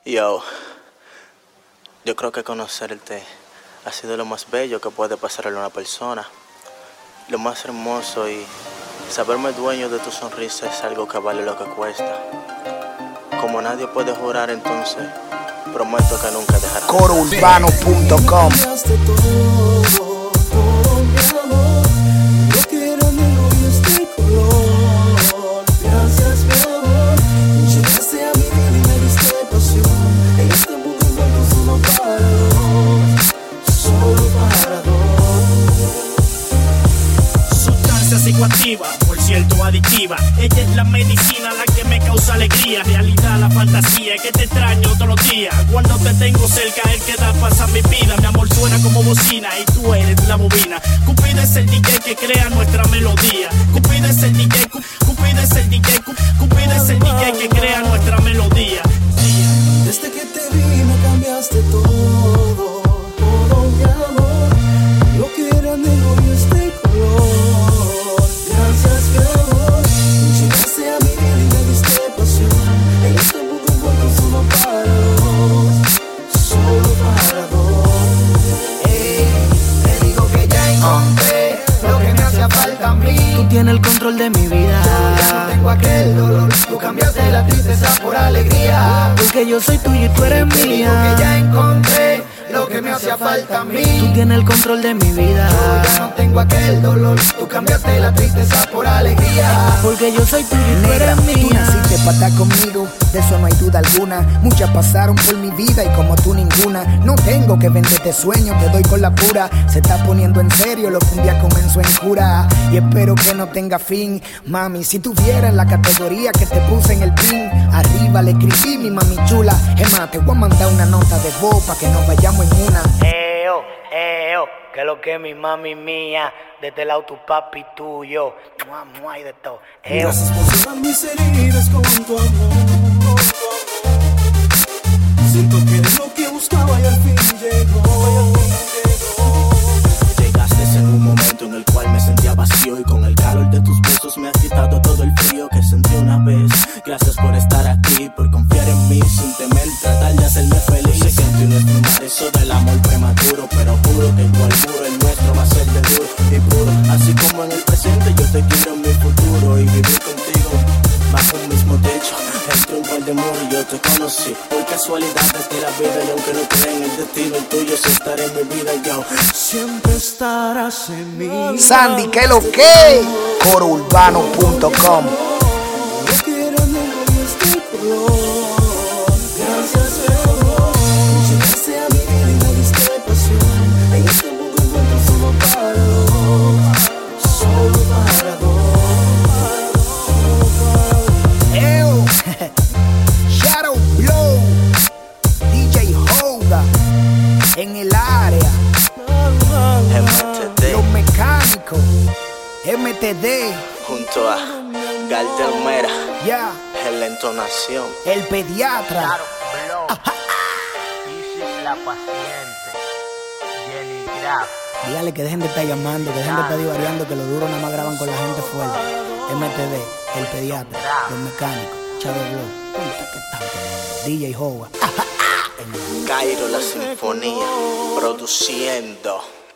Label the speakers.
Speaker 1: Yo creo que conocerte ha sido lo más bello que puede pasarle a una persona. Lo más hermoso, y saberme dueño de tu sonrisa es algo que vale lo que cuesta. Como nadie puede jurar, entonces prometo que nunca dejaré.
Speaker 2: Corourbano.com.
Speaker 3: Psicoactiva, por cierto adictiva. Ella es la medicina, la que me causa alegría. Realidad, la fantasía, es que te extraño todos los días. Cuando te tengo cerca, el que da paz a mi vida. Mi amor suena como bocina y tú eres la bobina. Cupido es el DJ que crea nuestra melodía. Cupido es el DJ, Cupido es el DJ, Cupido es el DJ que crea nuestra melodía.
Speaker 4: Desde que te vi me cambiaste todo, todo mi amor. Lo que era negro y este color. Gracias mi amor, llegaste a mi vida y me diste pasión. En este mundo encuentro solo para dos, solo para dos.
Speaker 5: Te digo que ya encontré lo que me hacía falta a mí.
Speaker 4: Tú tienes el control de mi vida.
Speaker 5: Yo ya no tengo aquel dolor, tú cambiaste la tristeza por alegría.
Speaker 4: Porque yo soy tuyo y tú eres
Speaker 5: Te digo
Speaker 4: mía.
Speaker 5: que ya encontré lo que me hacía falta a mí.
Speaker 4: Tú tienes el control de mi vida.
Speaker 5: Yo ya no tengo aquel dolor, tú cambiaste la tristeza por alegría.
Speaker 4: Porque yo soy tuyo y tú
Speaker 2: Negra,
Speaker 4: eres
Speaker 2: tú
Speaker 4: mía.
Speaker 2: naciste para estar conmigo, de eso no hay duda alguna. Muchas pasaron por mi vida y como tú ninguna. No tengo que venderte sueños, te doy con la pura. Se está poniendo en serio lo que un día comenzó en cura. Y espero que no tenga fin. Mami, si tuviera en la categoría que te puse en el pin, arriba le escribí mi mami chula. Es más, te voy a mandar una nota de voz pa' que nos vayamos en una.
Speaker 6: Que lo que es mi mami mía, desde el auto papi tuyo, muay de todo.
Speaker 4: Gracias por cerrar mis heridas con tu amor. Siento que eres lo que buscaba y al fin llegó.
Speaker 1: Llegaste en un momento en el cual me sentía vacío, y con el calor de tus besos me has quitado todo el frío que sentí una vez. Gracias por estar aquí, por confiar en mí sin temer, tratar de hacerme feliz. Sé que en ti no es normal eso del amor prematuro, pero juro que igual muro el nuestro va a ser de duro y puro. Así como en el presente yo te quiero en mi futuro, y vivir contigo bajo un mismo techo, entre un par de muros. Yo te conocí por casualidades de la vida, y aunque no creen en el destino, el tuyo sí estará en mi vida. Yo
Speaker 4: Siempre estarás en mí.
Speaker 2: Sandy, ¿qué lo que? Corourbano.com.
Speaker 4: Lo que era negro y este color. Gracias mi amor, llegaste a mi vida y me diste pasión. En este mundo encuentro solo para dos, solo para dos.
Speaker 2: Shadow Blow, DJ Hoga, en el área,
Speaker 1: MTD
Speaker 2: los mecánicos, MTD,
Speaker 1: junto a Gardel Mera,
Speaker 2: ya,
Speaker 1: en la entonación.
Speaker 2: el pediatra.
Speaker 6: Isis la paciente, Jenny Graff.
Speaker 2: Dígale que dejen de estar llamando, que dejen de estar divariando, que los duros nada más graban con la gente fuerte. MTD, el pediatra, los mecánicos, Shadow Blow, puta que tanto, DJ Hoga.
Speaker 1: Cairo la sinfonía, produciendo.